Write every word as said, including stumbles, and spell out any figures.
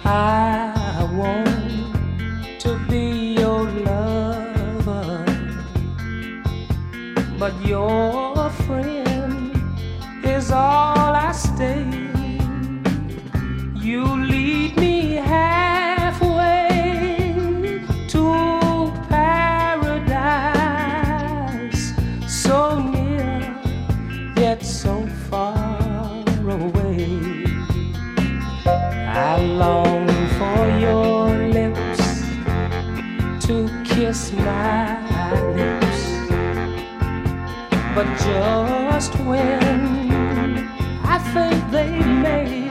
I want to be your lover, but your friend is all I stay. You lead me halfway to paradise, so near yet so far away. I long for your lips to kiss my lips, but just when I think they may